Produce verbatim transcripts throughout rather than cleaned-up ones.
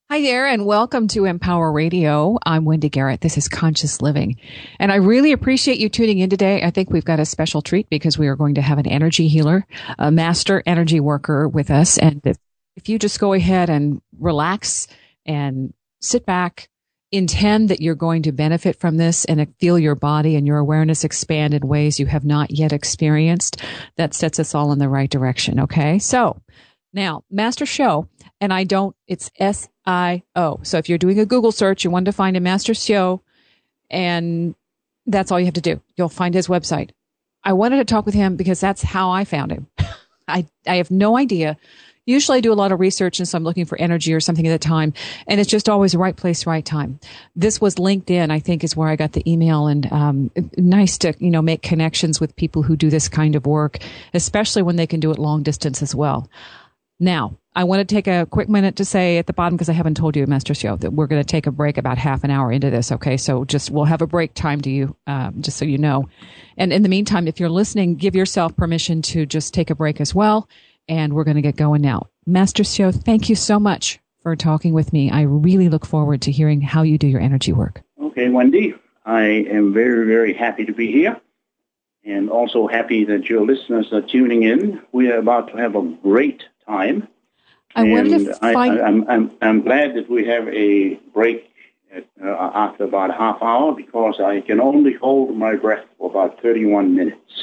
Hi there, and welcome to Empower Radio. I'm Wendy Garrett. This is Conscious Living. And I really appreciate you tuning in today. I think we've got a special treat because we are going to have an energy healer, a master energy worker with us. And if, if you just go ahead and relax and sit back, intend that you're going to benefit from this and feel your body and your awareness expand in ways you have not yet experienced, that sets us all in the right direction. Okay. So now, Master Sho, and I don't, it's S I O. So if you're doing a Google search, you want to find a Master Sho, and that's all you have to do. You'll find his website. I wanted to talk with him because that's how I found him. I, I have no idea. Usually I do a lot of research, and so I'm looking for energy or something at the time, and it's just always the right place, right time. This was LinkedIn, I think, is where I got the email, and um, nice to, you know, make connections with people who do this kind of work, especially when they can do it long distance as well. Now, I want to take a quick minute to say at the bottom, because I haven't told you, Master Sho, that we're going to take a break about half an hour into this, okay? So just we'll have a break time to you, um, just so you know. And in the meantime, if you're listening, give yourself permission to just take a break as well, and we're going to get going now. Master Sho, thank you so much for talking with me. I really look forward to hearing how you do your energy work. Okay, Wendy, I am very, very happy to be here, and also happy that your listeners are tuning in. We are about to have a great time. I and wanted to find... I, I, I'm, I'm, I'm glad that we have a break at, uh, after about a half hour, because I can only hold my breath for about thirty-one minutes.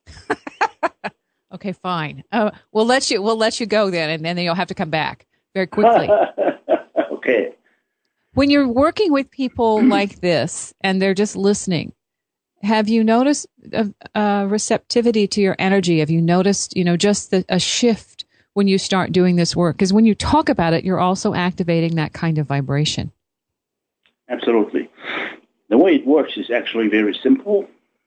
Okay, fine. Uh, we'll let you. We'll let you go then, and then you'll have to come back very quickly. Okay. When you're working with people like this, and they're just listening, have you noticed a, a receptivity to your energy? Have you noticed, you know, just the, a shift when you start doing this work? Because when you talk about it, you're also activating that kind of vibration. Absolutely. The way it works is actually very simple.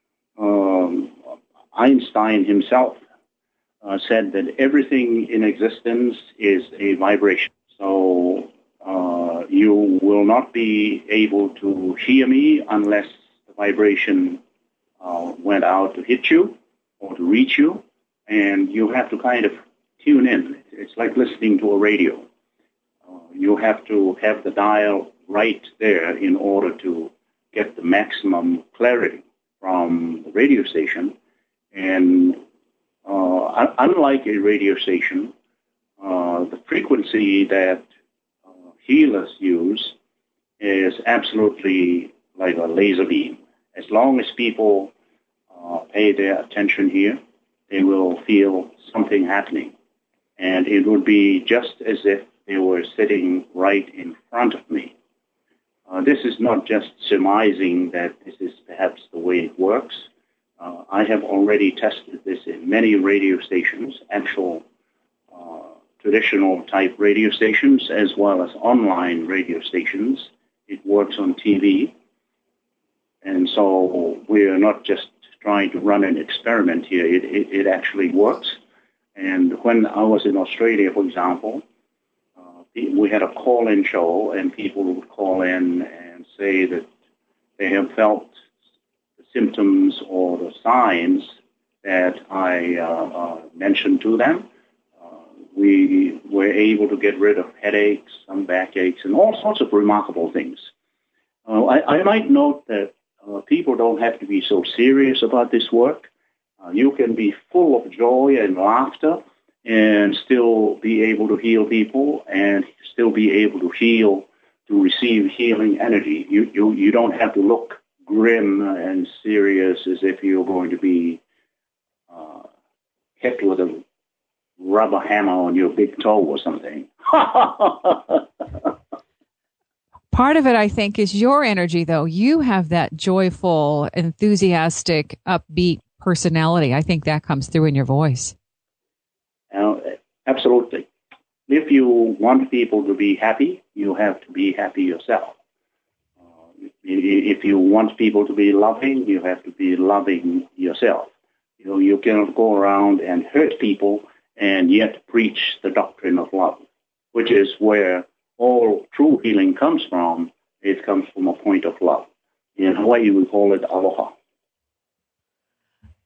Um, Einstein himself uh, said that everything in existence is a vibration. So uh, you will not be able to hear me unless the vibration uh, went out to hit you or to reach you, and you have to kind of tune in. It's like listening to a radio. Uh, you have to have the dial right there in order to get the maximum clarity from the radio station. And uh, unlike a radio station, uh, the frequency that uh, healers use is absolutely like a laser beam. As long as people uh, pay their attention here, they will feel something happening. And it would be just as if they were sitting right in front of me. Uh, this is not just surmising that this is perhaps the way it works. Uh, I have already tested this in many radio stations, actual uh, traditional type radio stations, as well as online radio stations. It works on T V. And so we're not just trying to run an experiment here. It, it, it actually works. And when I was in Australia, for example, uh, we had a call-in show, and people would call in and say that they have felt the symptoms or the signs that I uh, uh, mentioned to them. Uh, we were able to get rid of headaches, some backaches, and all sorts of remarkable things. Uh, I, I might note that uh, people don't have to be so serious about this work. Uh, you can be full of joy and laughter and still be able to heal people and still be able to heal, to receive healing energy. You, you, you don't have to look grim and serious as if you're going to be uh, hit with a rubber hammer on your big toe or something. Part of it, I think, is your energy, though. You have that joyful, enthusiastic, upbeat personality. I think that comes through in your voice. Uh, absolutely. If you want people to be happy, you have to be happy yourself. Uh, if you want people to be loving, you have to be loving yourself. You know, you cannot go around and hurt people and yet preach the doctrine of love, which is where all true healing comes from. It comes from a point of love. In Hawaii, we call it aloha.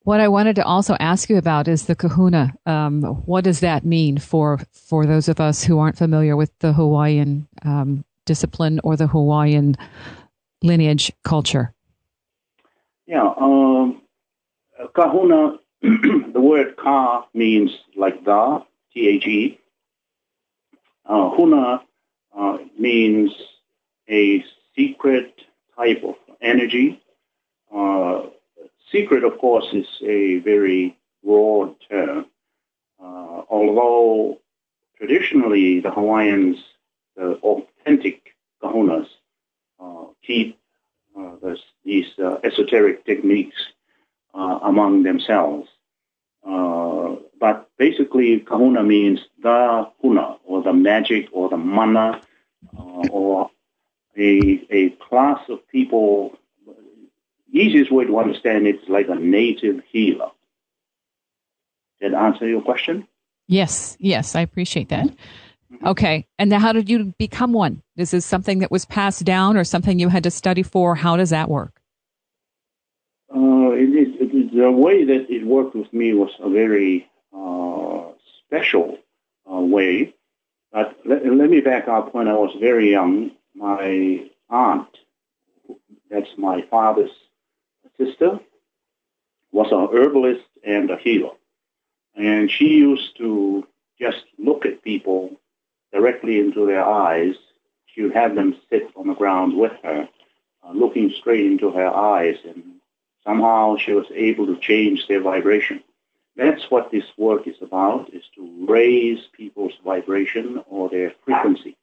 What I wanted to also ask you about is the kahuna. Um, what does that mean for for those of us who aren't familiar with the Hawaiian um, discipline or the Hawaiian lineage culture? Yeah, um, kahuna, the word ka means like the, T H E. Uh, huna uh, means a secret type of energy. Uh, secret, of course, is a very broad term. Uh, although traditionally the Hawaiians, the authentic kahunas, uh, keep uh, this, these uh, esoteric techniques uh, among themselves. Uh, but basically, kahuna means the huna, or the magic, or the mana, uh, or a, a class of people. The easiest way to understand it is like a native healer. Did that answer your question? Yes, yes, I appreciate that. Okay, and now how did you become one? Is this something that was passed down or something you had to study for? How does that work? Uh, it, it, it, the way that it worked with me was a very uh, special uh, way. But let, let me back up. When I was very young, my aunt, that's my father's sister, was a herbalist and a healer. And she used to just look at people directly into their eyes. She would have them sit on the ground with her, uh, looking straight into her eyes, and somehow she was able to change their vibration. That's what this work is about, is to raise people's vibration or their frequency.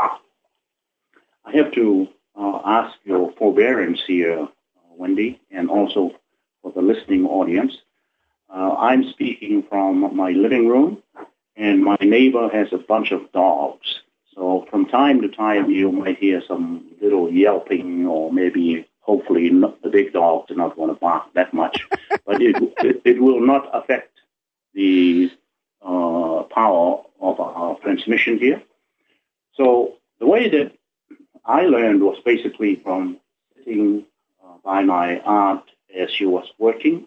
I have to uh, ask your forbearance here, uh, Wendy, and also for the listening audience. Uh, I'm speaking from my living room, and my neighbor has a bunch of dogs. So from time to time, you might hear some little yelping, or maybe, hopefully, not, the big dogs are not going to bark that much. But it, it, it will not affect the uh, power of our transmission here. So the way that I learned was basically from sitting uh, by my aunt as she was working.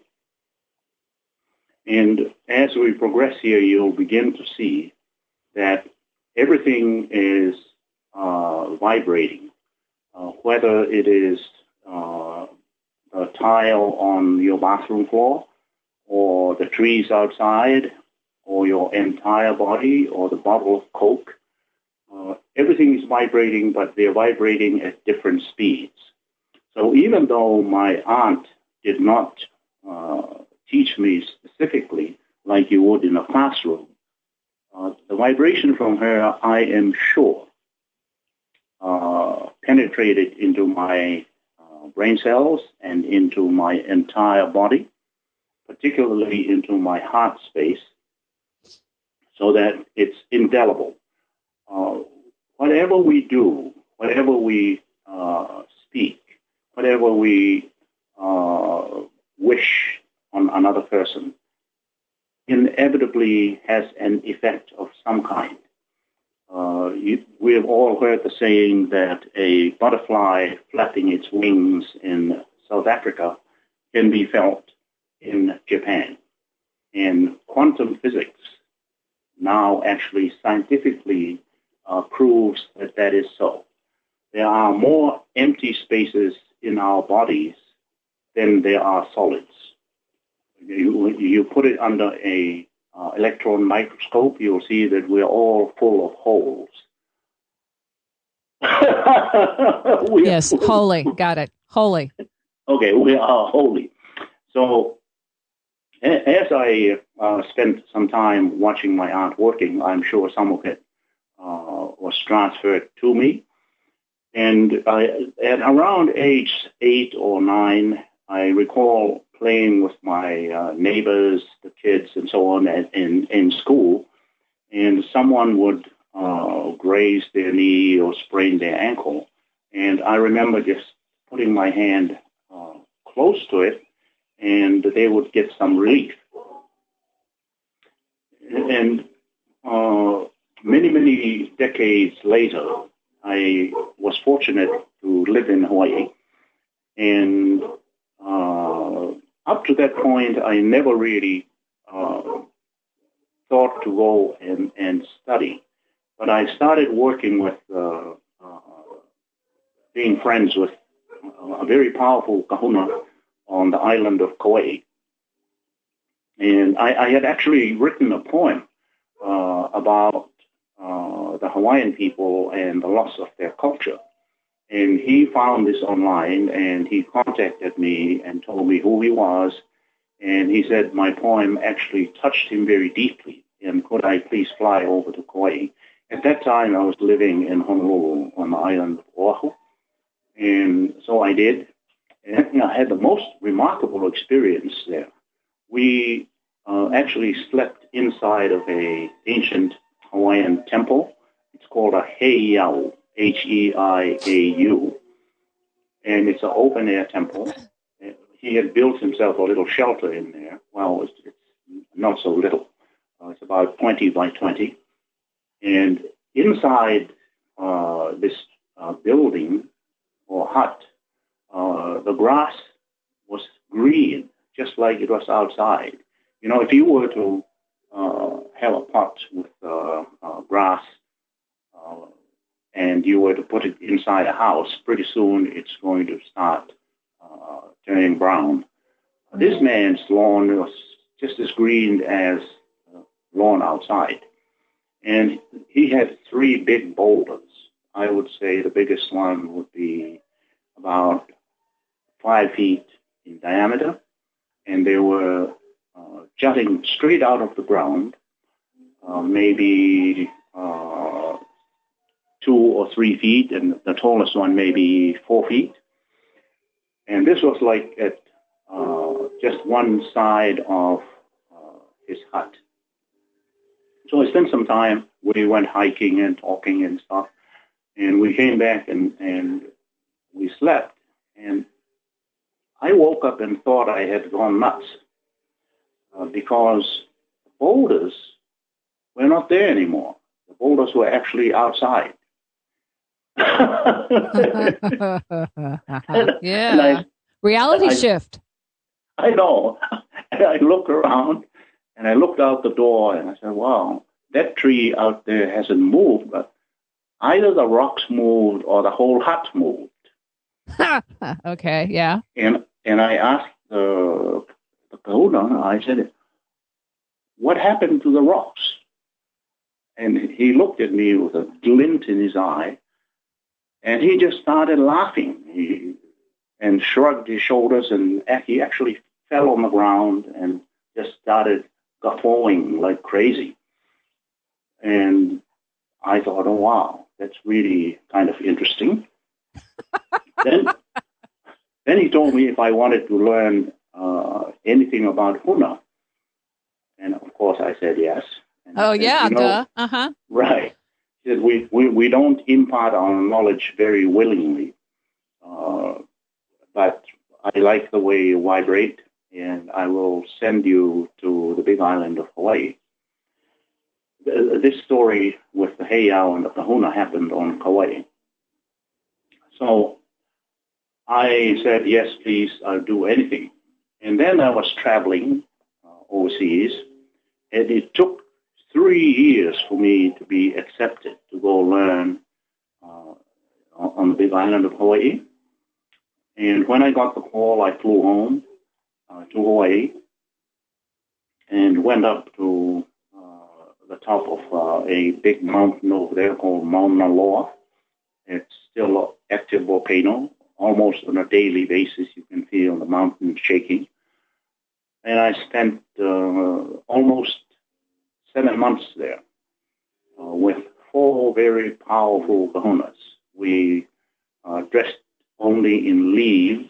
And as we progress here, you'll begin to see that everything is uh, vibrating, uh, whether it is uh, a tile on your bathroom floor, or the trees outside, or your entire body, or the bottle of Coke. Uh, everything is vibrating, but they're vibrating at different speeds. So even though my aunt did not uh, teach me specifically like you would in a classroom, uh, the vibration from her, I am sure, uh, penetrated into my uh, brain cells and into my entire body, particularly into my heart space, so that it's indelible. Uh, whatever we do, whatever we uh, speak, whatever we uh, wish on another person, inevitably has an effect of some kind. Uh, you, we have all heard the saying that a butterfly flapping its wings in South Africa can be felt in Japan. And quantum physics now actually scientifically uh, proves that that is so. There are more empty spaces in our bodies than there are solids. You, you put it under a uh, electron microscope, you'll see that we're all full of holes. Yes, holy. Got it. Holy. Okay, we are holy. So as I uh, spent some time watching my aunt working, I'm sure some of it uh, was transferred to me. And I, at around age eight or nine, I recall playing with my uh, neighbors, the kids, and so on at, in, in school, and someone would uh, graze their knee or sprain their ankle. And I remember just putting my hand uh, close to it, and they would get some relief. And uh, many, many decades later, I was fortunate to live in Hawaii. And uh, up to that point, I never really uh, thought to go and, and study. But I started working with, uh, uh, being friends with a very powerful kahuna on the island of Kauai. And I, I had actually written a poem uh, about uh, the Hawaiian people and the loss of their culture. And he found this online, and he contacted me and told me who he was. And he said my poem actually touched him very deeply, and could I please fly over to Kauai? At that time, I was living in Honolulu on the island of Oahu. And so I did. And I had the most remarkable experience there. We uh, actually slept inside of a ancient Hawaiian temple. It's called a heiau, H E I A U. And it's an open-air temple. He had built himself a little shelter in there. Well, it's, it's not so little. Uh, it's about twenty by twenty. And inside uh, this uh, building or hut, uh, the grass was green, just like it was outside. You know, if you were to uh, have a pot with uh, uh, grass uh, and you were to put it inside a house, pretty soon it's going to start uh, turning brown. This man's lawn was just as green as uh, lawn outside. And he had three big boulders. I would say the biggest one would be about five feet in diameter, and they were uh, jutting straight out of the ground, uh, maybe uh, two or three feet, and the tallest one maybe four feet. And this was like at uh, just one side of uh, his hut. So I spent some time. We went hiking and talking and stuff, and we came back and, and we slept. And I woke up and thought I had gone nuts uh, because the boulders were not there anymore. The boulders were actually outside. yeah. And I, Reality I, shift. I know. And I looked around and I looked out the door and I said, wow, that tree out there hasn't moved, but either the rocks moved or the whole hut moved. Okay, yeah. And and I asked the, the kahuna, I said, what happened to the rocks? And he looked at me with a glint in his eye, and he just started laughing. He, and shrugged his shoulders, and he actually fell on the ground and just started guffawing like crazy. And I thought, oh, wow, that's really kind of interesting. then, then he told me if I wanted to learn uh, anything about Huna. And, of course, I said yes. And oh, said, yeah, you know, duh. Uh-huh. Right. He said, we, we, we don't impart our knowledge very willingly. Uh, but I like the way you vibrate, and I will send you to the big island of Hawaii. This story with the heiau and the kahuna happened on Kauai. So I said, yes, please, I'll do anything. And then I was traveling uh, overseas, and it took three years for me to be accepted to go learn uh, on the big island of Hawaii. And when I got the call, I flew home uh, to Hawaii and went up to the top of uh, a big mountain over there called Mount Naloa. It's still an active volcano. Almost on a daily basis, you can feel the mountain shaking. And I spent uh, almost seven months there uh, with four very powerful kahunas. We uh, dressed only in leaves,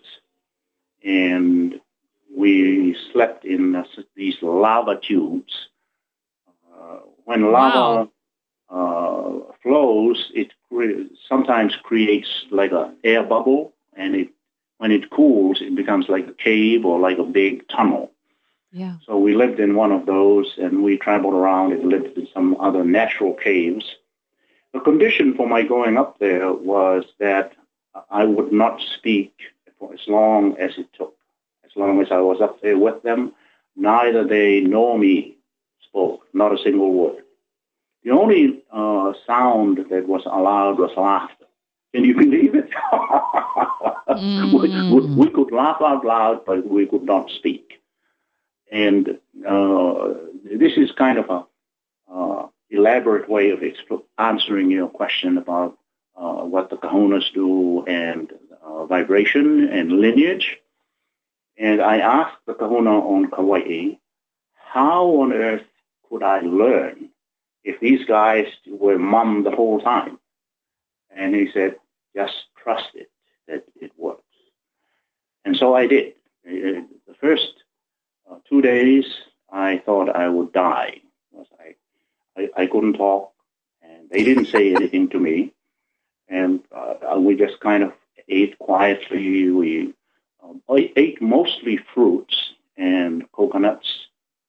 and we slept in uh, these lava tubes. Uh, when lava wow. uh, flows, it cre- sometimes creates like an air bubble, and it when it cools, it becomes like a cave or like a big tunnel. Yeah. So we lived in one of those, and we traveled around and lived in some other natural caves. The condition for my going up there was that I would not speak for as long as it took, as as long as I was up there with them. Neither they nor me spoke, not a single word. The only uh, sound that was allowed was laughter. Can you believe it? mm. we, we, we could laugh out loud, but we could not speak. And uh, this is kind of a uh, elaborate way of exp- answering your question about uh, what the kahunas do and uh, vibration and lineage. And I asked the kahuna on Kauai, how on earth could I learn if these guys were mum the whole time? And he said, just trust it, that it works. And so I did. The first uh, two days, I thought I would die. Because I, I, I couldn't talk, and they didn't say anything to me. And uh, we just kind of ate quietly. We um, I ate mostly fruits and coconuts.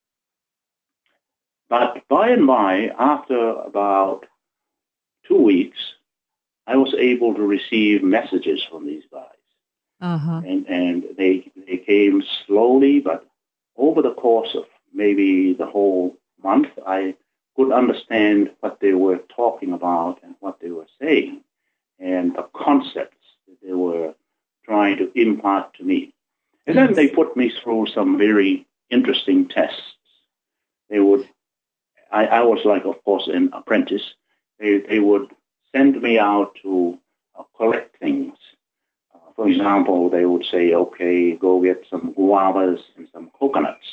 But by and by, after about two weeks, I was able to receive messages from these guys. Uh-huh. And, and they, they came slowly, but over the course of maybe the whole month, I could understand what they were talking about and what they were saying and the concepts that they were trying to impart to me. And yes. Then they put me through some very interesting tests. They would, I, I was like, of course, an apprentice. They, they would send me out to uh, collect things. Uh, for example, they would say, okay, go get some guavas and some coconuts.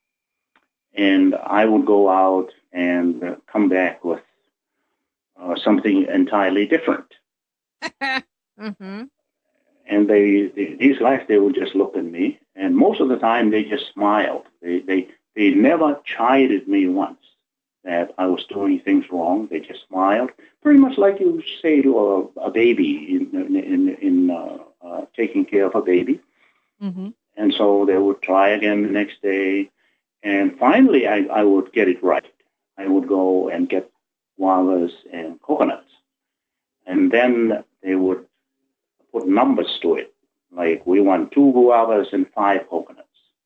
And I would go out and uh, come back with uh, something entirely different. mm-hmm. And they, they, these guys, they would just look at me, and most of the time they just smiled. They, they, they never chided me once that I was doing things wrong. They just smiled, pretty much like you say to a, a baby in in, in uh, uh, taking care of a baby. Mm-hmm. And so they would try again the next day, and finally I, I would get it right. I would go and get guavas and coconuts, and then they would put numbers to it, like we want two guavas and five coconuts,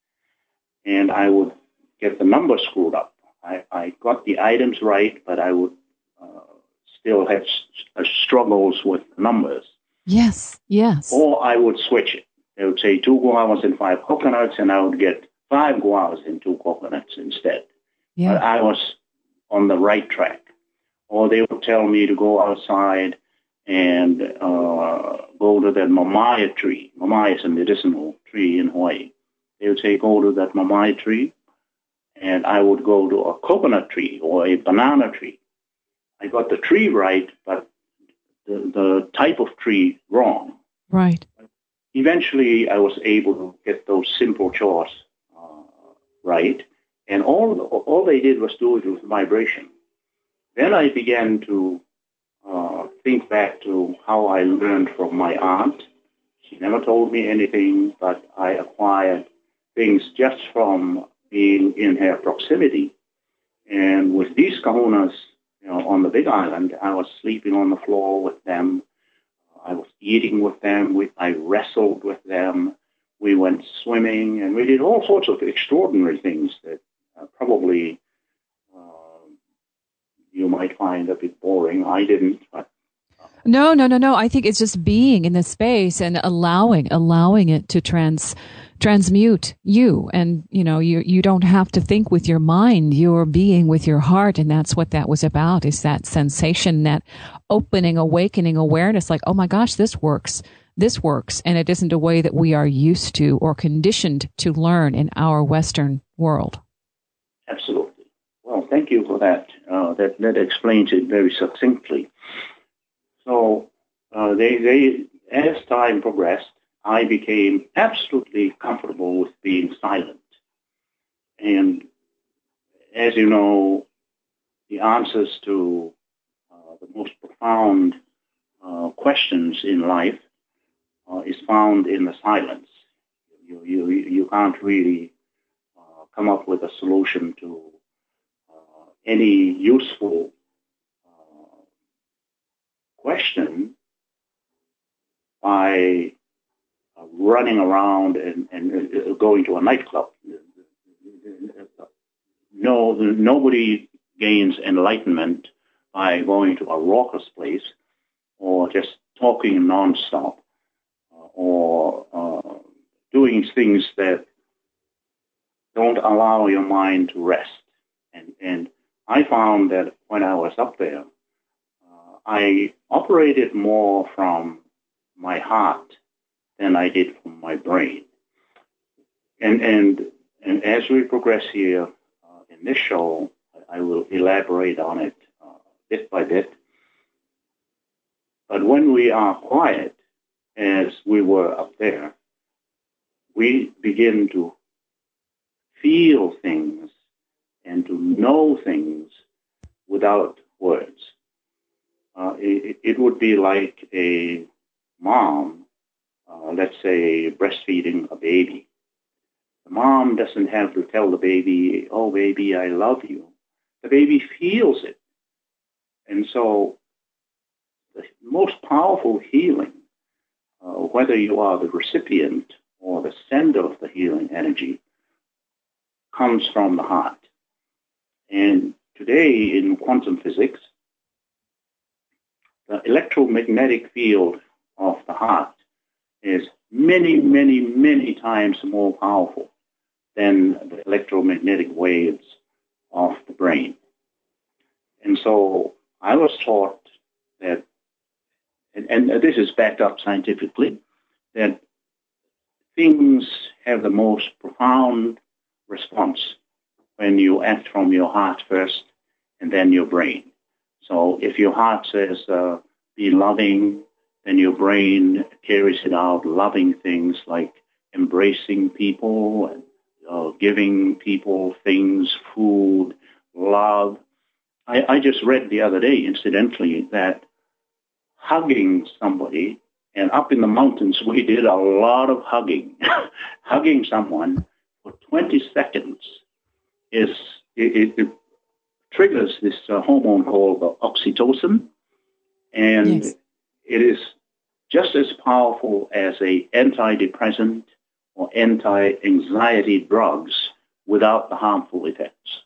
and I would get the numbers screwed up. I, I got the items right, but I would uh, still have st- struggles with numbers. Yes, yes. Or I would switch it. They would say two guavas and five coconuts, and I would get five guavas and two coconuts instead. Yeah. But I was on the right track. Or they would tell me to go outside and uh, go to the mamaya tree. Mamaya is a medicinal tree in Hawaii. They would say, go to that mamaya tree, and I would go to a coconut tree or a banana tree. I got the tree right, but the, the type of tree wrong. Right. Eventually, I was able to get those simple chores uh, right, and all all they did was do it with vibration. Then I began to uh, think back to how I learned from my aunt. She never told me anything, but I acquired things just from being in her proximity. And with these kahunas, you know, on the Big Island, I was sleeping on the floor with them. I was eating with them. We, I wrestled with them. We went swimming, and we did all sorts of extraordinary things that uh, probably uh, you might find a bit boring. I didn't, but No, no, no, no. I think it's just being in the space and allowing, allowing it to trans, transmute you. And, you know, you, you don't have to think with your mind. You're being with your heart. And that's what that was about, is that sensation, that opening, awakening awareness, like, oh my gosh, this works. This works. And it isn't a way that we are used to or conditioned to learn in our Western world. Absolutely. Well, thank you for that. Uh, that, that explains it very succinctly. So uh, they, they, as time progressed, I became absolutely comfortable with being silent. And as you know, the answers to uh, the most profound uh, questions in life uh, is found in the silence. You, you, you can't really uh, come up with a solution to uh, any useful question by uh, running around and, and going to a nightclub. No, nobody gains enlightenment by going to a raucous place or just talking nonstop uh, or uh, doing things that don't allow your mind to rest. And, and I found that when I was up there, uh, I operated more from my heart than I did from my brain. And, and, and as we progress here uh, in this show, I will elaborate on it uh, bit by bit. But when we are quiet, as we were up there, we begin to feel things and to know things without words. Uh, it, it would be like a mom, uh, let's say, breastfeeding a baby. The mom doesn't have to tell the baby, oh, baby, I love you. The baby feels it. And so the most powerful healing, uh, whether you are the recipient or the sender of the healing energy, comes from the heart. And today in quantum physics, the electromagnetic field of the heart is many, many, many times more powerful than the electromagnetic waves of the brain. And so I was taught that, and, and this is backed up scientifically, that things have the most profound response when you act from your heart first and then your brain. So if your heart says, uh, be loving, then your brain carries it out, loving things like embracing people and uh, giving people things, food, love. I, I just read the other day, incidentally, that hugging somebody, and up in the mountains we did a lot of hugging, hugging someone for twenty seconds is it, it triggers this uh, hormone called uh, oxytocin, and yes. It is just as powerful as a antidepressant or anti-anxiety drugs without the harmful effects.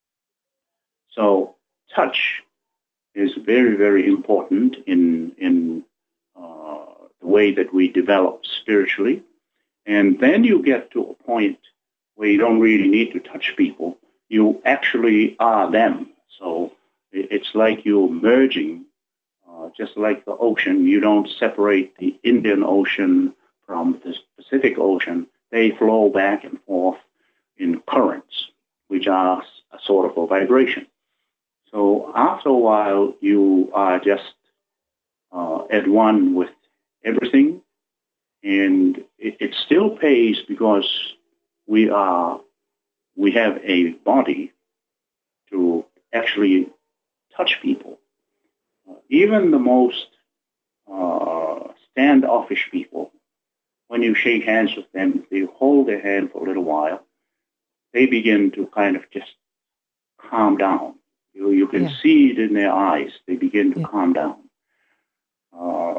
So touch is very, very important in in uh, the way that we develop spiritually. And then you get to a point where you don't really need to touch people. You actually are them. So it's like you're merging, uh, just like the ocean. You don't separate the Indian Ocean from the Pacific Ocean. They flow back and forth in currents, which are a sort of a vibration. So after a while, you are just uh, at one with everything, and it, it still pays because we are we have a body to actually touch people. Uh, even the most uh, standoffish people, when you shake hands with them, if you hold their hand for a little while, they begin to kind of just calm down. You, you can yeah. see it in their eyes. They begin to yeah. calm down. Uh,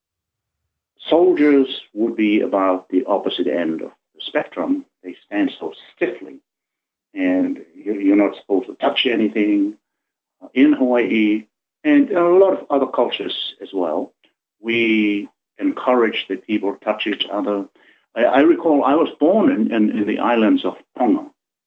soldiers would be about the opposite end of the spectrum. They stand so stiffly, and you're not supposed to touch anything. In Hawaii, and a lot of other cultures as well, we encourage that people touch each other. I, I recall I was born in, in, in the islands of Tonga,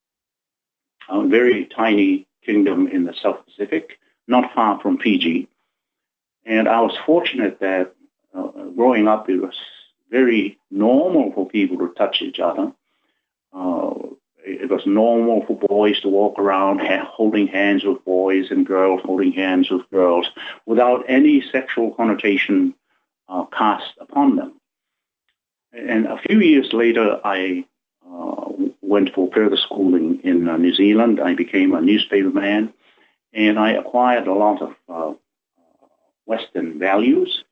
a very tiny kingdom in the South Pacific, not far from Fiji. And I was fortunate that uh, growing up, it was very normal for people to touch each other. Uh, it was normal for boys to walk around ha- holding hands with boys and girls holding hands with girls without any sexual connotation uh, cast upon them. And a few years later, I uh, went for further schooling in uh, New Zealand. I became a newspaper man, and I acquired a lot of uh, Western values.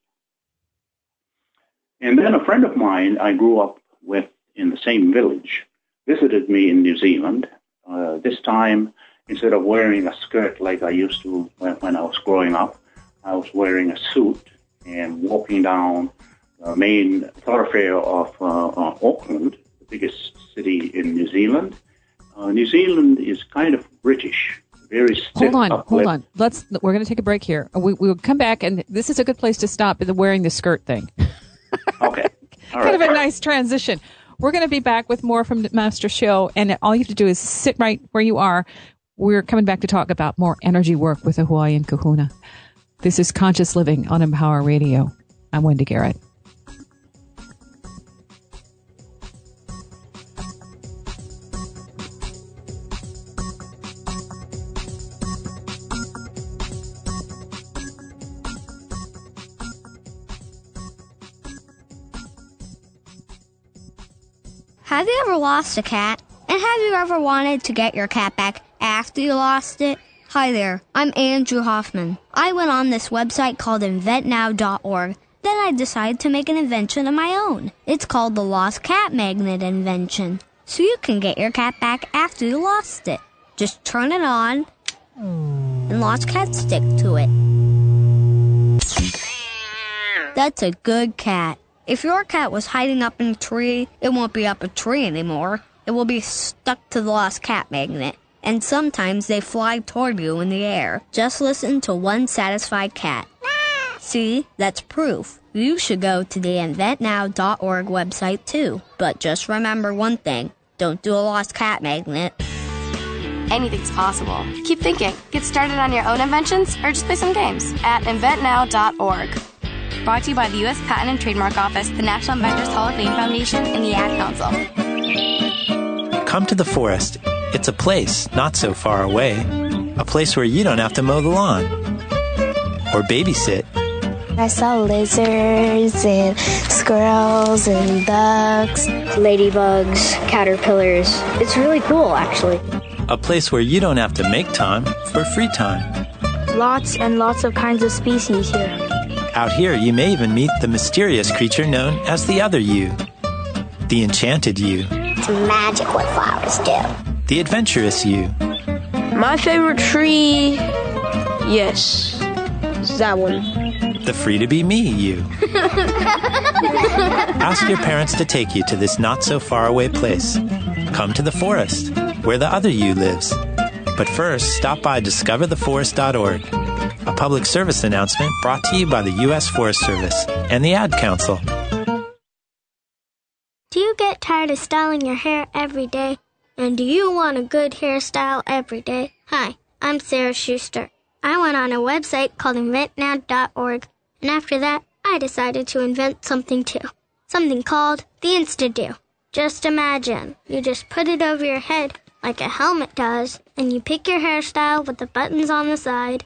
And then a friend of mine I grew up with in the same village visited me in New Zealand. Uh, this time, instead of wearing a skirt like I used to when, when I was growing up, I was wearing a suit and walking down uh, main thoroughfare of uh, uh, Auckland, the biggest city in New Zealand. Uh, New Zealand is kind of British, very stiff. Hold on, uplift. hold on. Let's. We're going to take a break here. We, we'll come back, and this is a good place to stop. The wearing the skirt thing. Okay, all kind right. of a nice transition. We're going to be back with more from Master Sho, and all you have to do is sit right where you are. We're coming back to talk about more energy work with the Hawaiian Kahuna. This is Conscious Living on Empower Radio. I'm Wendy Garrett. Have you ever lost a cat? And have you ever wanted to get your cat back after you lost it? Hi there, I'm Andrew Hoffman. I went on this website called invent now dot org. Then I decided to make an invention of my own. It's called the Lost Cat Magnet Invention. So you can get your cat back after you lost it. Just turn it on, and lost cats stick to it. That's a good cat. If your cat was hiding up in a tree, it won't be up a tree anymore. It will be stuck to the lost cat magnet. And sometimes they fly toward you in the air. Just listen to one satisfied cat. See, that's proof. You should go to the invent now dot org website too. But just remember one thing. Don't do a lost cat magnet. Anything's possible. Keep thinking. Get started on your own inventions or just play some games at invent now dot org. Brought to you by the U S Patent and Trademark Office, the National Inventors Hall of Fame Foundation, and the Ad Council. Come to the forest. It's a place not so far away. A place where you don't have to mow the lawn or babysit. I saw lizards and squirrels and bugs, ladybugs, caterpillars. It's really cool, actually. A place where you don't have to make time for free time. Lots and lots of kinds of species here. Out here, you may even meet the mysterious creature known as the other you. The enchanted you. It's magic what flowers do. The adventurous you. My favorite tree, yes, is that one. The free-to-be-me you. Ask your parents to take you to this not-so-far-away place. Come to the forest, where the other you lives. But first, stop by discover the forest dot org. A public service announcement brought to you by the U S Forest Service and the Ad Council. Do you get tired of styling your hair every day? And do you want a good hairstyle every day? Hi, I'm Sarah Schuster. I went on a website called invent now dot org, and after that, I decided to invent something too. Something called the Insta-Do. Just imagine, you just put it over your head like a helmet does, and you pick your hairstyle with the buttons on the side.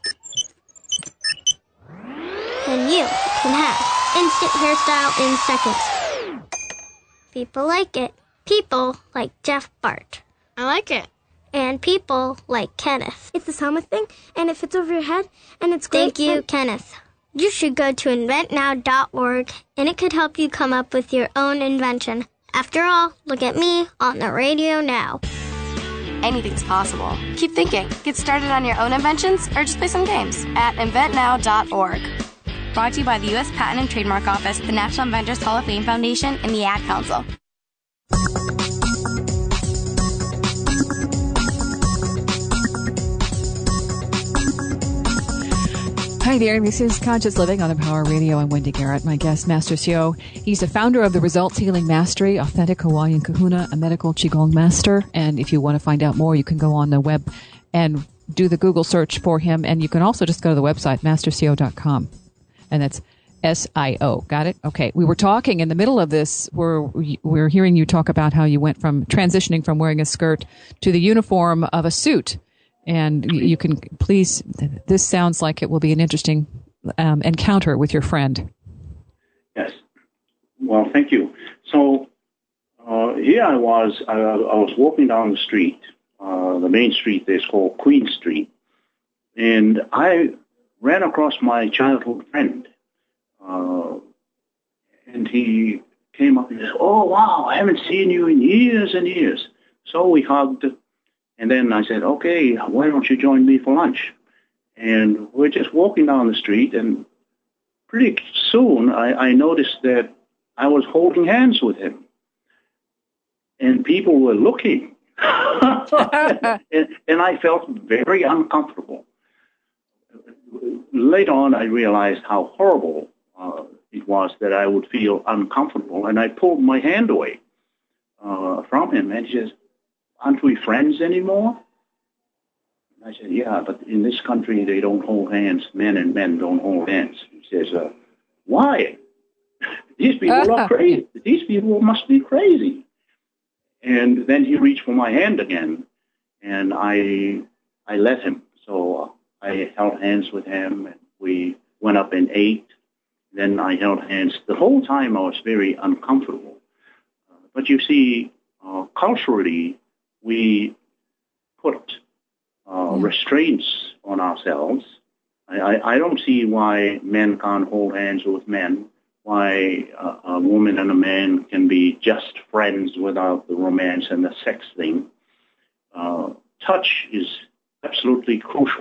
And you can have instant hairstyle in seconds. People like it. People like Jeff Bart. I like it. And people like Kenneth. It's this helmet thing, and it fits over your head, and it's great. Thank you, and- Kenneth. You should go to invent now dot org, and it could help you come up with your own invention. After all, look at me on the radio now. Anything's possible. Keep thinking. Get started on your own inventions or just play some games at invent now dot org. Brought to you by the U S Patent and Trademark Office, the National Inventors Hall of Fame Foundation, and the Ad Council. Hi there, this is Conscious Living on Empower Radio. I'm Wendy Garrett. My guest, Master Sho. He's the founder of the Results Healing Mastery, Authentic Hawaiian Kahuna, a medical Qigong master. And if you want to find out more, you can go on the web and do the Google search for him. And you can also just go to the website, master sio dot com. And that's S I O. Got it? Okay. We were talking in the middle of this, we're, we're hearing you talk about how you went from transitioning from wearing a skirt to the uniform of a suit. And you can please, this sounds like it will be an interesting um, encounter with your friend. Yes. Well, thank you. So uh, here I was, I, I was walking down the street. Uh, the main street is called Queen Street. And I ran across my childhood friend. Uh, and he came up and said, "Oh, wow, I haven't seen you in years and years." So we hugged. And then I said, "Okay, why don't you join me for lunch?" And we're just walking down the street, and pretty soon I, I noticed that I was holding hands with him. And people were looking. and, and I felt very uncomfortable. Later on, I realized how horrible uh, it was that I would feel uncomfortable, and I pulled my hand away uh, from him, and he says, "Aren't we friends anymore?" And I said, "Yeah, but in this country, they don't hold hands. Men and men don't hold hands." He says, uh, "Why? These people are crazy. These people must be crazy." And then he reached for my hand again, and I I let him. So I held hands with him, and we went up and ate. Then I held hands. The whole time I was very uncomfortable. Uh, but you see, uh, culturally, we put uh, yeah. restraints on ourselves. I, I, I don't see why men can't hold hands with men, why a, a woman and a man can be just friends without the romance and the sex thing. Uh, touch is absolutely crucial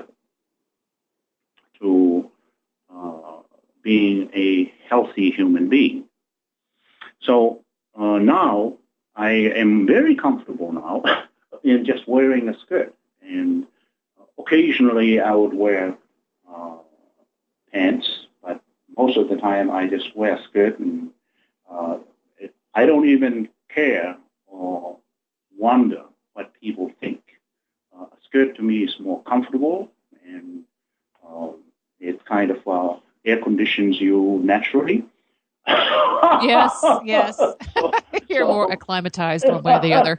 to uh, being a healthy human being. So uh, now I am very comfortable now in just wearing a skirt. And occasionally I would wear uh, pants, but most of the time I just wear a skirt, and uh, it, I don't even care or wonder what people think. Uh, a skirt to me is more comfortable, and uh, it kind of uh, air conditions you naturally. Yes, yes. So, You're so, more acclimatized one way or the other.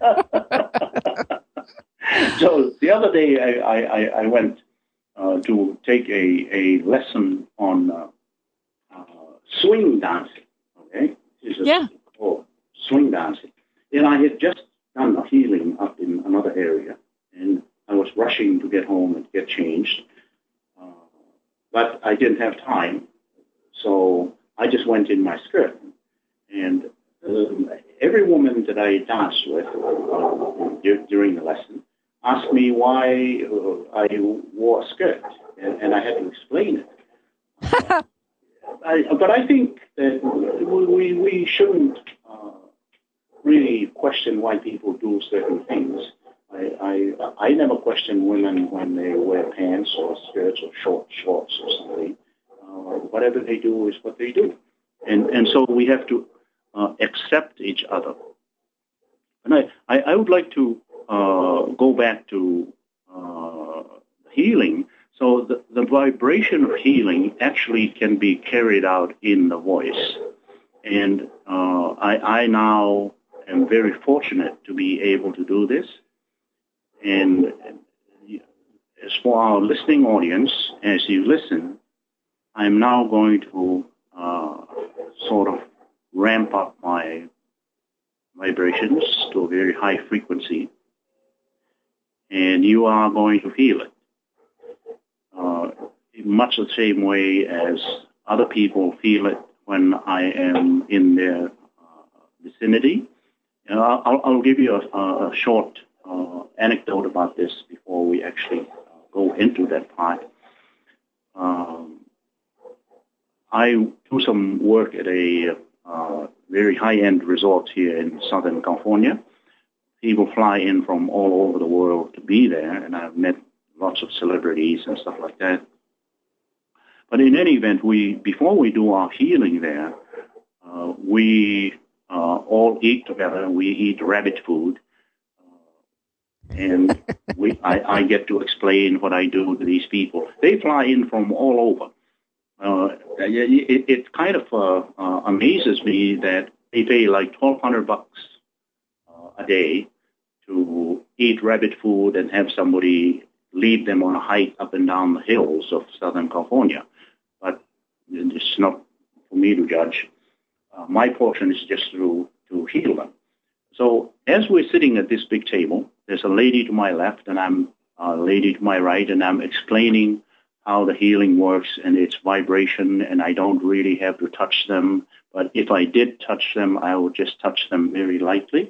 So the other day I, I, I went uh, to take a, a lesson on uh, uh, swing dancing, okay? It's a, yeah. Oh, swing dancing. And I had just done a healing up in another area, and I was rushing to get home and get changed. Uh, but I didn't have time, so I just went in my skirt. And uh, every woman that I danced with uh, d- during the lesson asked me why uh, I wore a skirt, and, and I had to explain it. Uh, I, but I think that we, we shouldn't uh, really question why people do certain things. I, I, I never question women when they wear pants or skirts or short shorts or something. Uh, whatever they do is what they do. And, and so we have to uh, accept each other. And I, I, I would like to uh, go back to uh, healing. So the, the vibration of healing actually can be carried out in the voice. And uh, I, I now am very fortunate to be able to do this. And as for our listening audience, as you listen, I'm now going to uh, sort of ramp up my vibrations to a very high frequency. And you are going to feel it. Uh, in much the same way as other people feel it when I am in their uh, vicinity. Uh, I'll, I'll give you a, a short uh, anecdote about this before we actually uh, go into that part. Um, I do some work at a uh, very high-end resort here in Southern California. People fly in from all over the world to be there, and I've met lots of celebrities and stuff like that. But in any event, we before we do our healing there, uh, we uh, all eat together. We eat rabbit food, uh, and we I, I get to explain what I do to these people. They fly in from all over. Uh, it, it kind of uh, uh, amazes me that they pay like twelve hundred bucks uh, a day to eat rabbit food and have somebody lead them on a hike up and down the hills of Southern California. But it's not for me to judge. Uh, my portion is just to, to heal them. So as we're sitting at this big table, there's a lady to my left and I'm a lady to my right, and I'm explaining how the healing works and its vibration, and I don't really have to touch them. But if I did touch them, I would just touch them very lightly.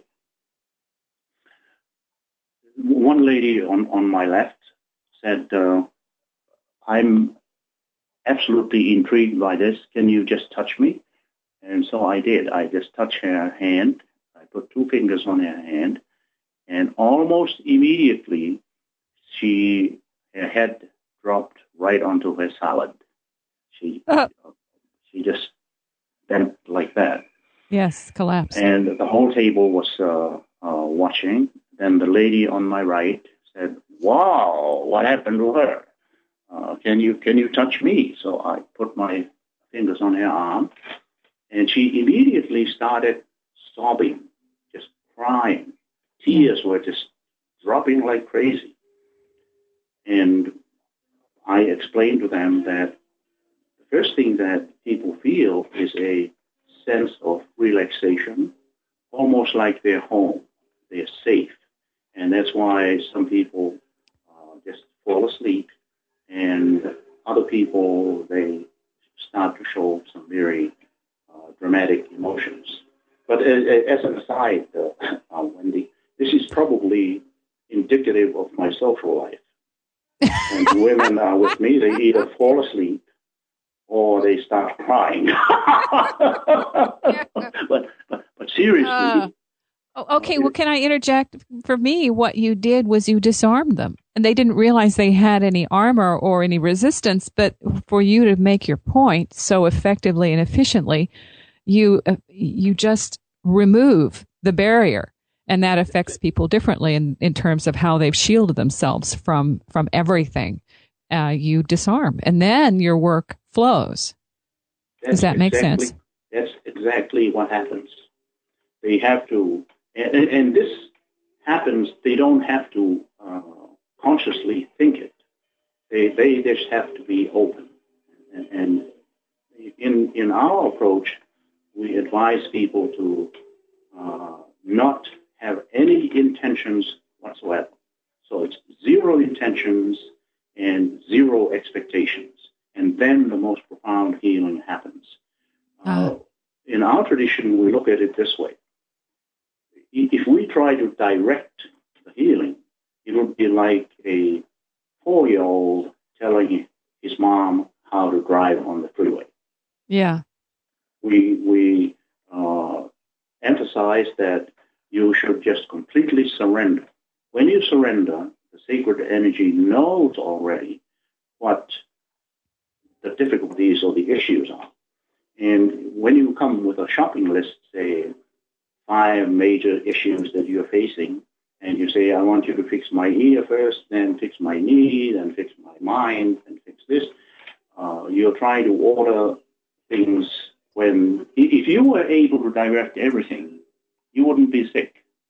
One lady on, on my left said, uh, I'm absolutely intrigued by this. Can you just touch me? And so I did. I just touched her hand. I put two fingers on her hand, and almost immediately, she her head dropped right onto her salad. She uh. she just bent like that. Yes, collapsed. And the whole table was uh, uh, watching. Then the lady on my right said, "Wow, what happened to her? Uh, can you can you touch me?" So I put my fingers on her arm, and she immediately started sobbing, just crying. Tears were just dropping like crazy. And I explained to them that the first thing that people feel is a sense of relaxation, almost like they're home, they're safe. And that's why some people uh, just fall asleep, and other people, they start to show some very uh, dramatic emotions. But as, as an aside, uh, uh, Wendy, this is probably indicative of my social life. When women are with me, they either fall asleep or they start crying. but, but but seriously. Uh, okay, well, can I interject? For me, what you did was you disarmed them. And they didn't realize they had any armor or any resistance. But for you to make your point so effectively and efficiently, you uh, you just remove the barrier. And that affects people differently in, in terms of how they've shielded themselves from, from everything. Uh, you disarm, and then your work flows. That's Does that make exactly, sense? That's exactly what happens. They have to, and, and this happens, they don't have to uh, consciously think it. They they just have to be open. And, and in, in our approach, we advise people to uh, not have any intentions whatsoever. So it's zero intentions and zero expectations. And then the most profound healing happens. Uh, in our tradition, we look at it this way. If we try to direct the healing, it would be like a four-year-old telling his mom how to drive on the freeway. Yeah. We, we uh, emphasize that you should just completely surrender. When you surrender, the sacred energy knows already what the difficulties or the issues are. And when you come with a shopping list, say, five major issues that you're facing, and you say, I want you to fix my ear first, then fix my knee, then fix my mind, and fix this, uh, you're trying to order things when, if you were able to direct everything, you wouldn't be sick.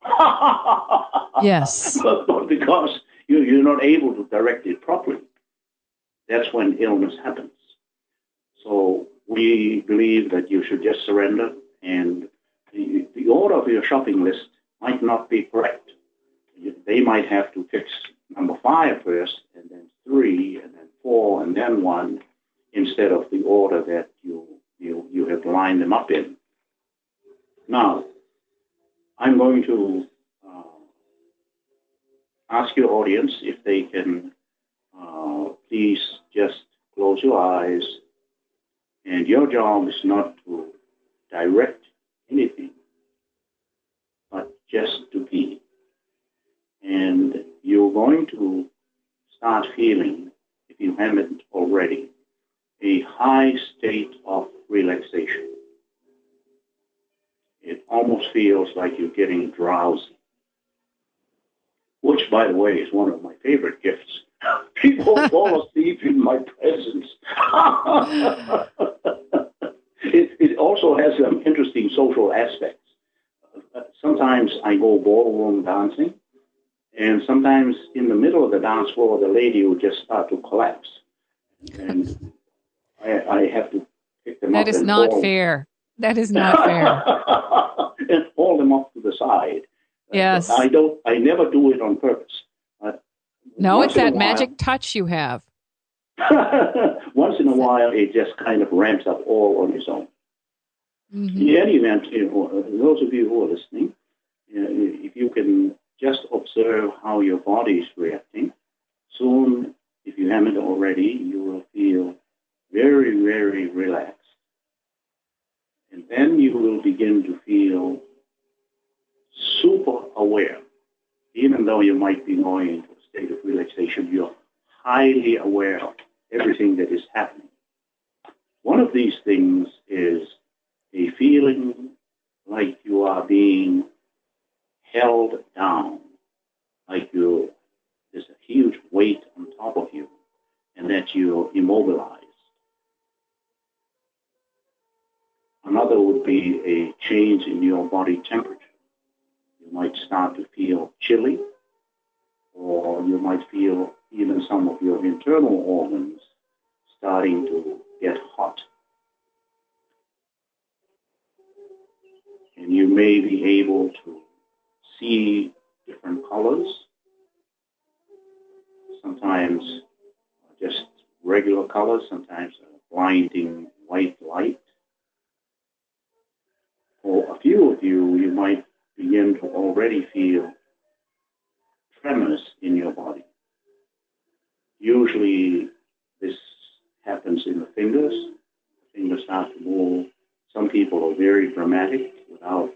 Yes. but, but because you, you're not able to direct it properly, that's when illness happens. So we believe that you should just surrender, and the, the order of your shopping list might not be correct. They might have to fix number five first, and then three, and then four, and then one, instead of the order that you you, you have lined them up in. Now, I'm going to uh, ask your audience if they can uh, please just close your eyes. And your job is not to direct anything, but just to be. And you're going to start feeling, if you haven't already, a high state of relaxation. It almost feels like you're getting drowsy, which, by the way, is one of my favorite gifts. People fall asleep in my presence. it, it also has some interesting social aspects. Uh, sometimes I go ballroom dancing, and sometimes in the middle of the dance floor, the lady will just start to collapse. And I, I have to pick them up. That is not fair. That is not fair. And haul them off to the side. Yes. I don't. I never do it on purpose. Uh, no, it's that while, magic touch you have. Once in a while, it just kind of ramps up all on its own. Mm-hmm. In any event, you know, those of you who are listening, you know, if you can just observe how your body is reacting, soon, if you haven't already, you will feel very, very relaxed. And then you will begin to feel super aware. Even though you might be going into a state of relaxation, you're highly aware of everything that is happening. One of these things is a feeling like you are being held down, like you there's a huge weight on top of you, and that you're immobilized. Another would be a change in your body temperature. You might start to feel chilly, or you might feel even some of your internal organs starting to get hot. And you may be able to see different colors, sometimes just regular colors, sometimes a blinding white light. For a few of you, you might begin to already feel tremors in your body. Usually this happens in the fingers. The fingers start to move. Some people are very dramatic without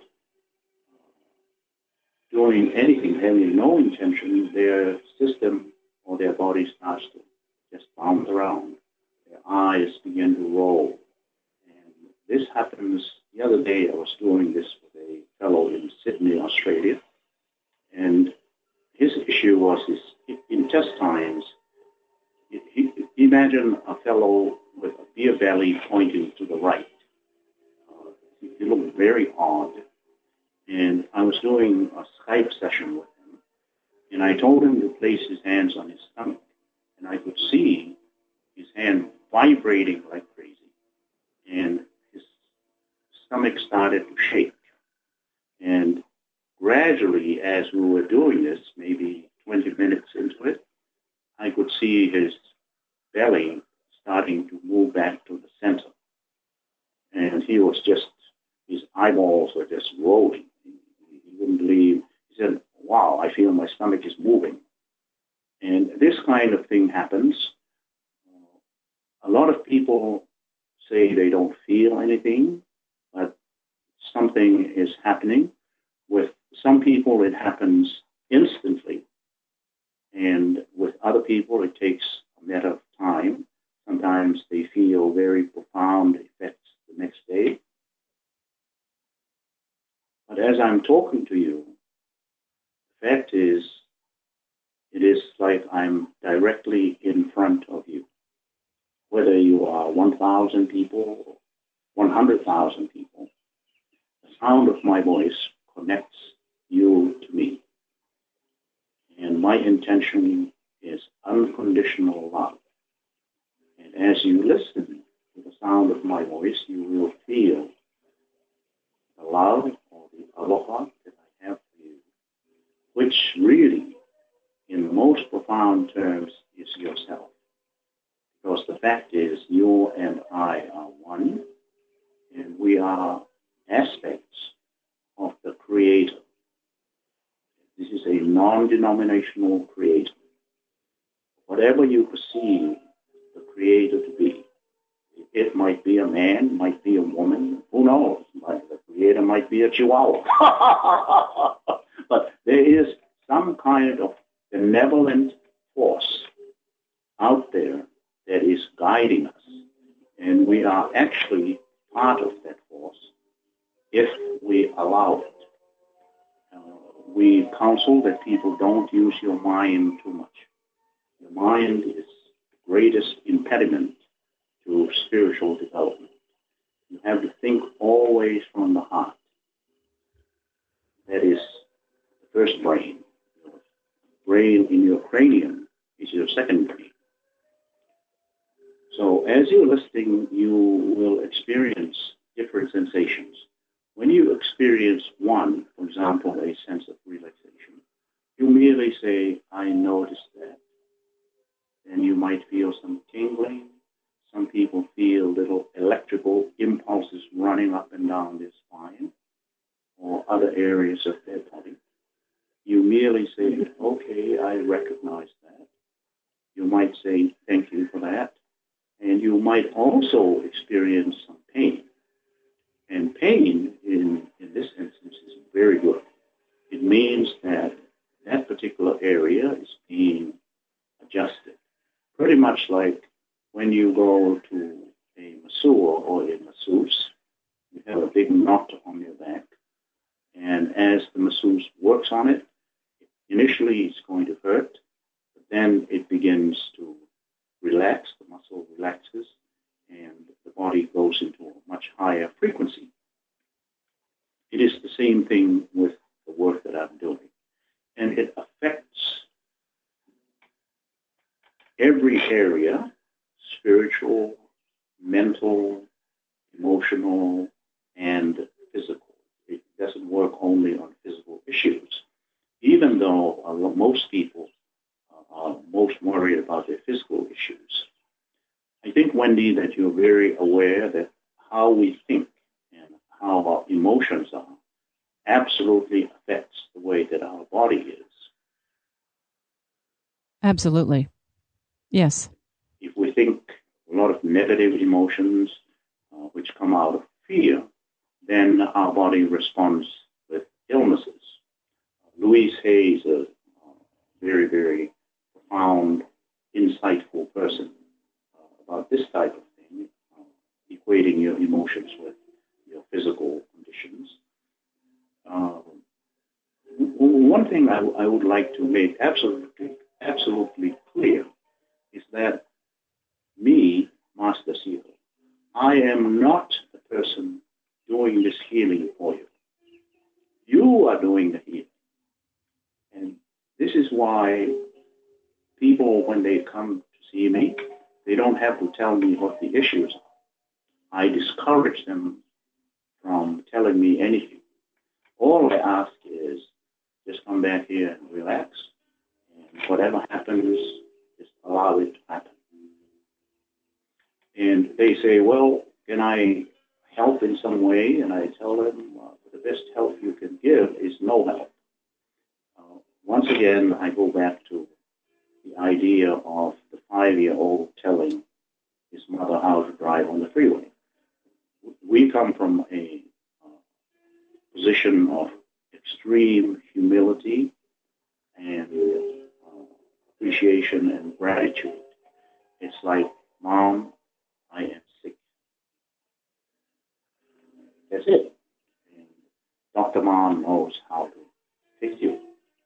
doing anything, having no intention. Their system or their body starts to just bounce around. Their eyes begin to roll. And this happens. The other day I was doing this with a fellow in Sydney, Australia, and his issue was his intestines. He, imagine a fellow with a beer belly pointing to the right. Uh, he looked very odd. And I was doing a Skype session with him, and I told him to place his hands on his stomach, and I could see his hand vibrating like crazy, and his stomach started to shake. And gradually, as we were doing this, maybe twenty minutes into it, I could see his belly starting to move back to the center. And he was just, his eyeballs were just rolling. He wouldn't believe. He said, wow, I feel my stomach is moving. And this kind of thing happens. A lot of people say they don't feel anything, but something is happening. With some people, it happens instantly. And with other people, it takes a matter of time. Sometimes they feel very profound effects the next day. But as I'm talking to you, the fact is, it is like I'm directly in front of you. Whether you are one thousand people or one hundred thousand people, the sound of my voice connects you to me. And my intention is unconditional love. And as you listen to the sound of my voice, you will feel the love or the aloha that I have for you, which really, in the most profound terms, is yourself. Because the fact is, you and I are one, and we are aspects of the Creator. This is a non-denominational Creator. Whatever you perceive the Creator to be, it might be a man, might be a woman, who knows? The Creator might be a chihuahua. But there is some kind of benevolent force out there that is guiding us. And we are actually part of that force if we allow it. Uh, we counsel that people don't use your mind too much. Your mind is the greatest impediment to spiritual development. You have to think always from the heart. That is the first brain. Your brain in your cranium is your second brain. So as you're listening, you will experience different sensations. When you experience one, for example, a sense of relaxation, you merely say, I noticed that. And you might feel some tingling. Some people feel little electrical impulses running up and down their spine or other areas of their body. You merely say, okay, I recognize that. You might say, thank you for that. And you might also experience some pain. And pain, in, in this instance, is very good. It means that that particular area is being adjusted. Pretty much like when you go to a masseur or a masseuse, you have a big knot on your back. And as the masseuse works on it, initially it's going to hurt, but then it begins to relax, the muscle relaxes, and the body goes into a much higher frequency. It is the same thing with the work that I'm doing. And it affects every area, spiritual, mental, emotional, and physical. It doesn't work only on physical issues, even though uh, most people uh, are most worried about their physical issues. I think, Wendy, that you're very aware that how we think and how our emotions are absolutely affects the way that our body is. Absolutely. Yes. If we think a lot of negative emotions, uh, which come out of fear, then our body responds with illnesses. Louise Hay is a uh, very, very profound, insightful person uh, about this type of thing, uh, equating your emotions with your physical conditions. Uh, one thing I, I would like to make absolutely, absolutely clear is that me, Master Sealer, I am not the person doing this healing for you. You are doing the healing. And this is why people, when they come to see me, they don't have to tell me what the issues are. I discourage them from telling me anything. All I ask is just come back here and relax. And whatever happens, just allow it to happen. And they say, well, can I help in some way? And I tell them, uh, the best help you can give is no help. Uh, once again, I go back to the idea of the five-year-old telling his mother how to drive on the freeway. We come from a uh, position of extreme humility and uh, appreciation and gratitude. It's like, Mom, I am sick. That's it. And Doctor Mom knows how to fix you.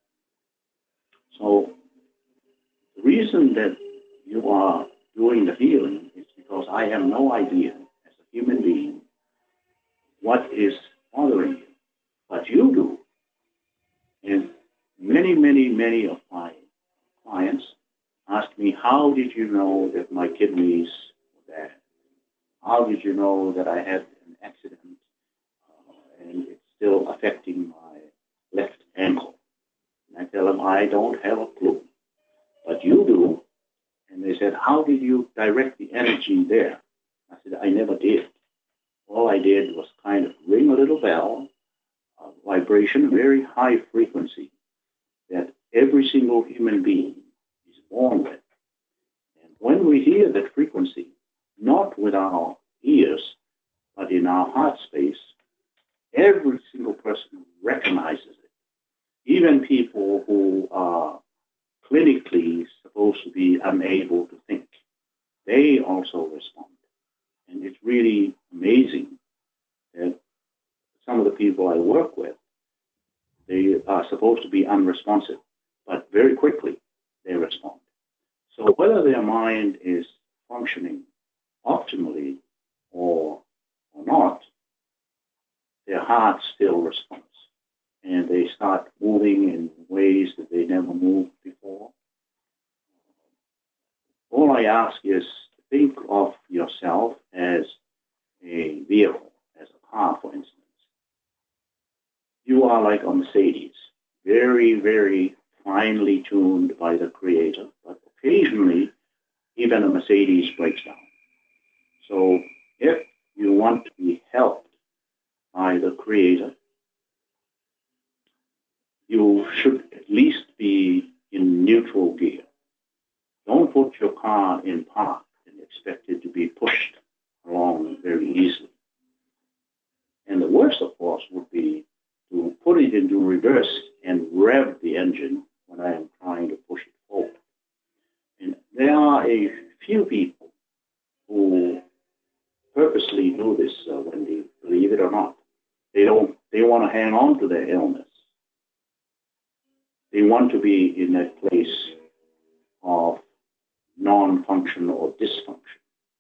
So the reason that you are doing the healing is because I have no idea as a human being what is bothering you. But you do. And many, many, many of my clients ask me, how did you know that my kidneys were bad? How did you know that I had an accident uh, and it's still affecting my left ankle? And I tell them, I don't have a clue. But you do. And they said, how did you direct the energy there? I said, I never did. All I did was kind of ring a little bell, a vibration, very high frequency, that every single human being is born with. And when we hear that frequency, not with our ears, but in our heart space, every single person recognizes it. Even people who are clinically supposed to be unable to think, they also respond. And it's really amazing that some of the people I work with, they are supposed to be unresponsive, but very quickly they respond. So whether their mind is functioning optimally or, or not, their heart still responds. And they start moving in ways that they never moved before. All I ask is think of yourself as a vehicle, as a car, for instance. You are like a Mercedes, very, very finely tuned by the Creator, but occasionally even a Mercedes breaks down. So if you want to be helped by the Creator, you should at least be in neutral gear. Don't put your car in park and expect it to be pushed along very easily. And the worst, of course, would be to put it into reverse and rev the engine when I am trying to push it forward. And there are a few people who purposely do this, uh, when they believe it or not. They don't. They want to hang on to their illness. They want to be in that place of non-function or dysfunction.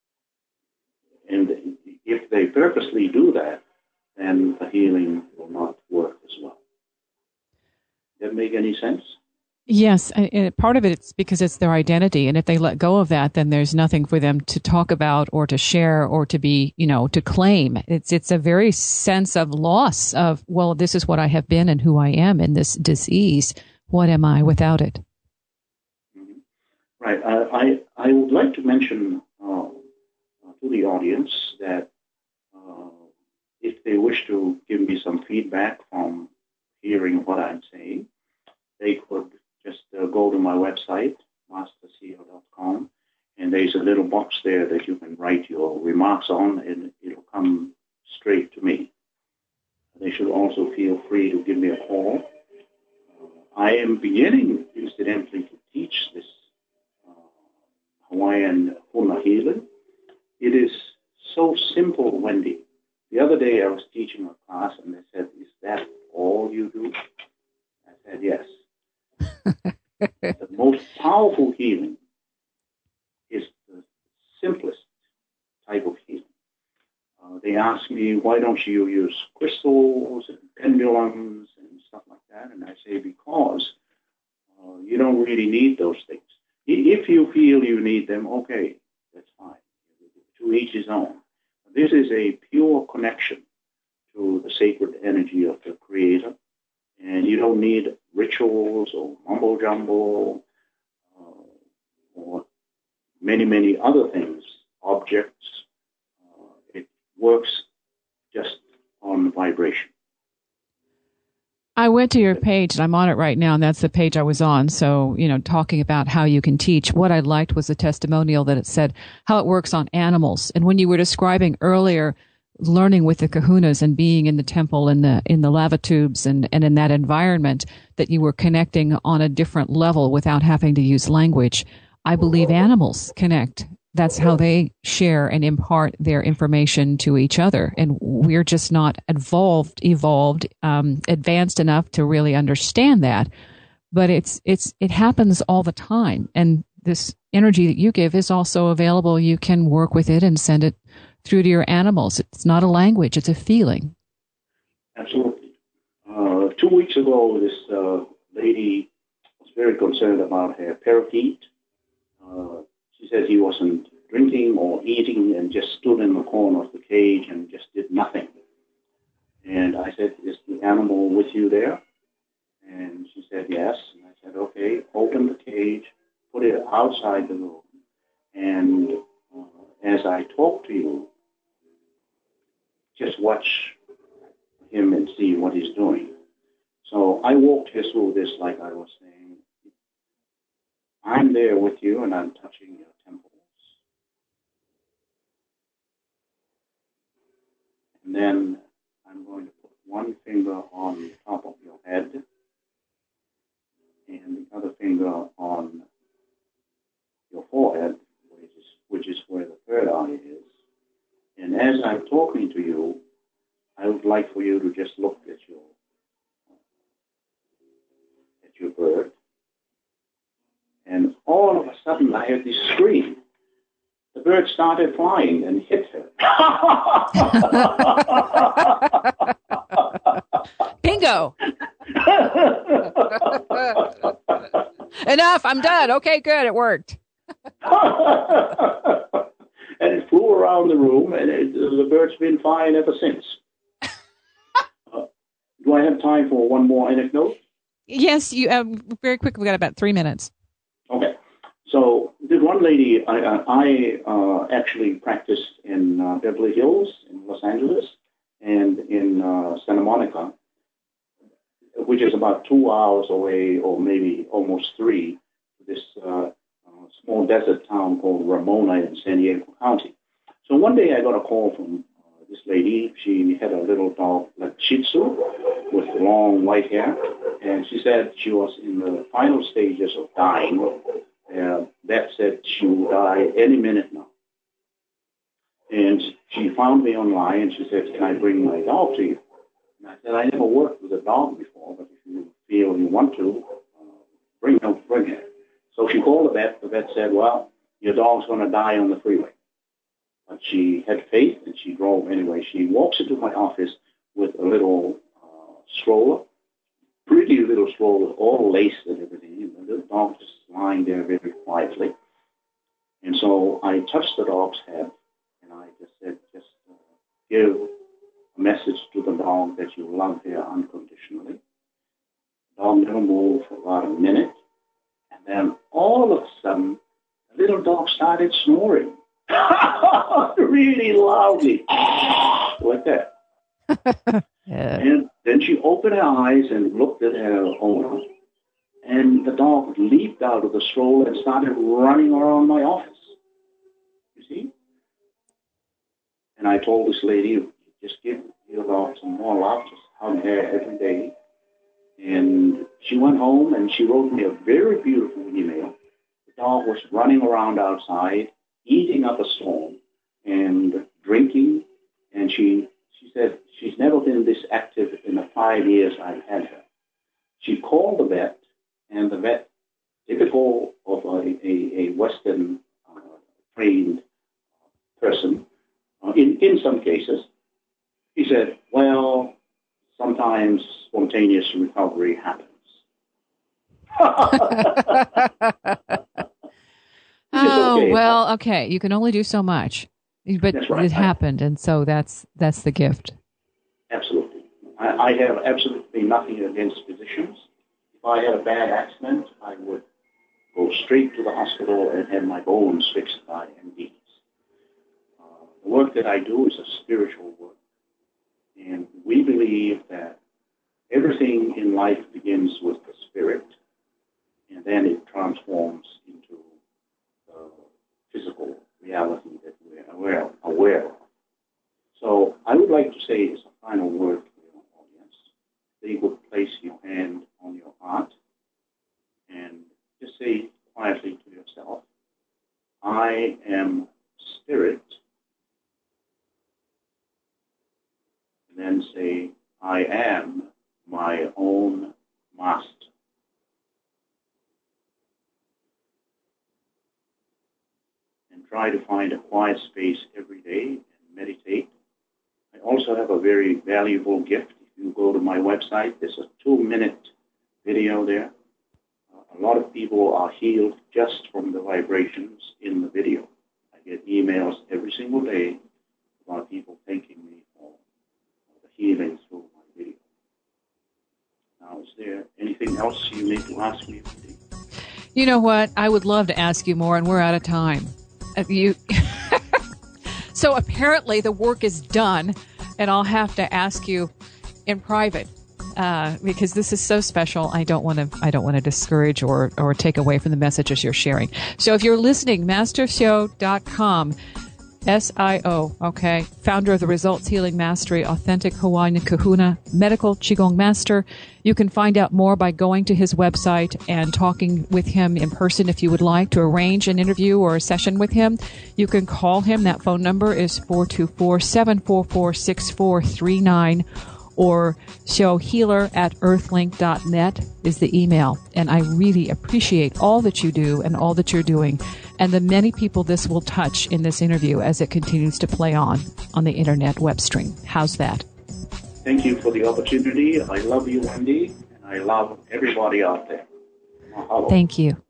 And if they purposely do that, then the healing will not work as well. Does that make any sense? Yes, and part of it it's because it's their identity, and if they let go of that, then there's nothing for them to talk about or to share or to be, you know, to claim. It's it's a very sense of loss of, well, this is what I have been and who I am in this disease. What am I without it? Mm-hmm. Right. Uh, I I would like to mention uh, to the audience that uh, if they wish to give me some feedback from hearing what I'm saying, they could just uh, go to my website, master seer dot com, and there's a little box there that you can write your remarks on, and it'll come straight to me. They should also feel free to give me a call. Uh, I am beginning, incidentally, to teach this uh, Hawaiian Huna healing. It is so simple, Wendy. The other day I was teaching a class, and they said, "Is that all you do?" I said, "Yes." The most powerful healing is the simplest type of healing. Uh, they ask me, why don't you use crystals and pendulums and stuff like that? And I say, because uh, you don't really need those things. If you feel you need them, okay, that's fine. To each his own. This is a pure connection to the sacred energy of the Creator. And you don't need rituals or mumbo-jumbo uh, or many, many other things, objects. Uh, it works just on vibration. I went to your page, and I'm on it right now, and that's the page I was on. So, you know, talking about how you can teach. What I liked was the testimonial that it said how it works on animals. And when you were describing earlier learning with the kahunas and being in the temple in the in the lava tubes and, and in that environment, that you were connecting on a different level without having to use language. I believe animals connect. That's how they share and impart their information to each other. And we're just not evolved, evolved, um, advanced enough to really understand that. But it's it's it happens all the time. And this energy that you give is also available. You can work with it and send it through to your animals. It's not a language, it's a feeling. Absolutely. Uh, two weeks ago, this uh, lady was very concerned about her parakeet. Uh, she said he wasn't drinking or eating and just stood in the corner of the cage and just did nothing. And I said, is the animal with you there? And she said, yes. And I said, okay, open the cage, put it outside the room, and uh, as I talk to you, just watch him and see what he's doing. So I walked her through this like I was saying. I'm there with you, and I'm touching your temples. And then I'm going to put one finger on top of your head and the other finger on your forehead, which is, which is where the third eye is. And as I'm talking to you, I would like for you to just look at your at your bird. And all of a sudden, I heard this scream. The bird started flying and hit her. Bingo! Enough, I'm done. Okay, good, it worked. And it flew around the room, and it, the bird's been fine ever since. Uh, do I have time for one more anecdote? Yes, you. Um, very quick. We got about three minutes. Okay. So this one lady, I, I uh, actually practiced in uh, Beverly Hills, in Los Angeles, and in uh, Santa Monica, which is about two hours away, or maybe almost three, this uh, uh, small desert town called Ramona in San Diego County. So one day I got a call from uh, this lady, she had a little dog, like Shih Tzu, with long white hair, and she said she was in the final stages of dying. Uh, that said she will die any minute now. And she found me online, and she said, can I bring my dog to you? And I said, I never worked with a dog before, but if you feel you want to, uh, bring her, bring her. So she called the vet. The vet said, well, your dog's going to die on the freeway. But she had faith, and she drove anyway. She walks into my office with a little uh, stroller, pretty little stroller, all laced and everything. And the little dog just lying there very quietly. And so I touched the dog's head, and I just said, just uh, give a message to the dog that you love her unconditionally. The dog never moved for about a minute. And then all of a sudden, the little dog started snoring. Really loudly. Like that. Yeah. And then she opened her eyes and looked at her owner. And the dog leaped out of the stroller and started running around my office. You see? And I told this lady, just give your dog some more love, just hug her every day. And she went home and she wrote me a very beautiful email. The dog was running around outside, eating up a storm and drinking. And she, she said she's never been this active in the five years I've had her. She called the vet, and the vet, typical of a, a, a Western uh, trained person, uh, in, in some cases, he said, well, sometimes spontaneous recovery happens. Oh, okay. well, okay. You can only do so much. But right. It happened, and so that's that's the gift. Absolutely. I, I have absolutely nothing against physicians. If I had a bad accident, I would go straight to the hospital and have my bones fixed by M Ds. Uh, the work that I do is a spiritual work. And we believe that everything in life begins with the spirit, and then it transforms into the physical reality that we're aware, aware of. So I would like to say as a final word to your audience, that you would place your hand on your heart and just say quietly to yourself, I am spirit. And then say, I am my own master. And try to find a quiet space every day and meditate. I also have a very valuable gift. If you go to my website, there's a two-minute video there. Uh, a lot of people are healed just from the vibrations in the video. I get emails every single day about people thanking me for the healing through my video. Now, is there anything else you need to ask me? You know what? I would love to ask you more, and we're out of time. You. So apparently the work is done, and I'll have to ask you in private uh, because this is so special. I don't want to. I don't want to discourage or or take away from the messages you're sharing. So if you're listening, master show dot com. S I O, okay, founder of the Results Healing Mastery, Authentic Hawaiian Kahuna, Medical Qigong Master. You can find out more by going to his website and talking with him in person if you would like to arrange an interview or a session with him. You can call him. That phone number is four two four, seven four four, six four three nine, or showhealer at earthlink dot net is the email. And I really appreciate all that you do and all that you're doing, and the many people this will touch in this interview as it continues to play on on the internet web stream. How's that? Thank you for the opportunity. I love you, Wendy, and I love everybody out there. Mahalo. Thank you.